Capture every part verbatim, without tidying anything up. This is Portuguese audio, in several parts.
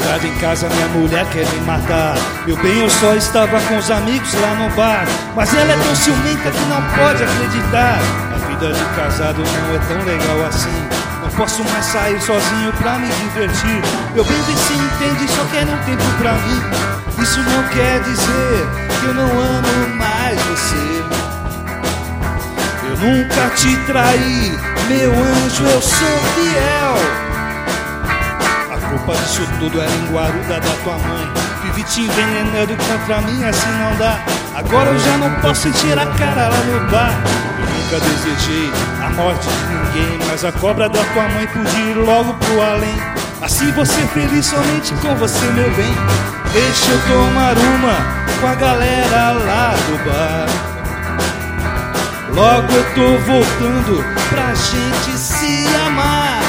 tarde em casa minha mulher quer me matar. Meu bem, eu só estava com os amigos lá no bar, mas ela é tão ciumenta que não pode acreditar. A vida de casado não é tão legal assim. Não posso mais sair sozinho pra me divertir. Meu bem, vê se entende, só quero um tempo pra mim. Isso não quer dizer que eu não amo mais você. Eu nunca te traí, meu anjo, eu sou fiel. A culpa disso tudo é linguaruda da tua mãe. Vivi te envenenando contra mim, assim não dá. Agora eu já não posso encher a cara lá no bar. Eu nunca desejei a morte de ninguém, mas a cobra da tua mãe podia ir logo pro além. Assim você feliz somente com você, meu bem. Deixa eu tomar uma com a galera lá do bar. Logo eu tô voltando pra gente se amar.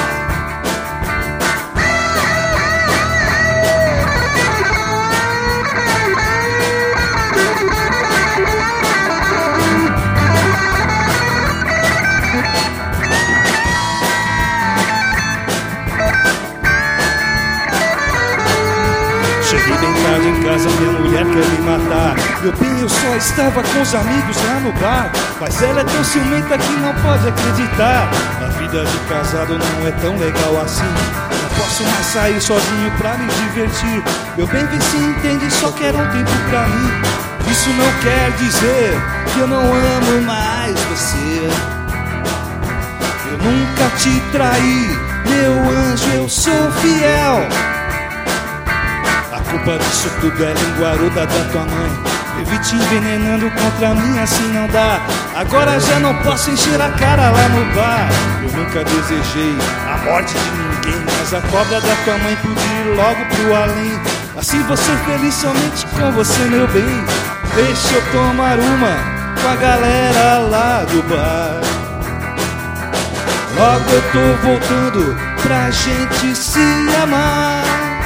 Cheguei bem tarde em casa, minha mulher quer me matar. Meu bem, eu só estava com os amigos lá no bar, mas ela é tão ciumenta que não pode acreditar. A vida de casado não é tão legal assim. Não posso mais sair sozinho pra me divertir. Meu bem, vê se entende, só quero um tempo pra mim. Isso não quer dizer que eu não amo mais você. Eu nunca te traí, meu anjo, eu sou fiel. A culpa disso tudo é linguaruda da tua mãe. Vivi te envenenando contra mim, assim não dá. Agora já não posso encher a cara lá no bar. Eu nunca desejei a morte de ninguém, mas a cobra da tua mãe podia ir logo pro além. Assim você feliz somente com você, meu bem. Deixa eu tomar uma com a galera lá do bar. Logo eu tô voltando pra gente se amar.